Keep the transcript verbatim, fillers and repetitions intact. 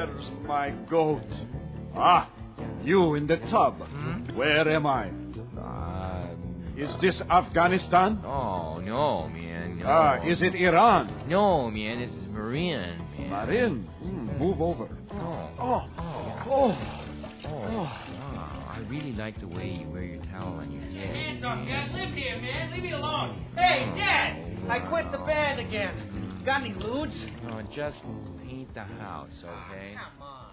Where's my goat? Ah, you in the tub. Hmm? Where am I? Uh, Is this Afghanistan? oh, no, man. No. Ah, is it Iran? No, man. This is Marin, man. Marin? Hmm, move over. Oh. Oh, Oh. oh, Oh. Wow. I really like the way you wear your towel on your head. Hands off me. I live here, man. Leave me alone. Hey, Dad! I quit the band again. Got any lewds? No, just paint the house, okay? Come on.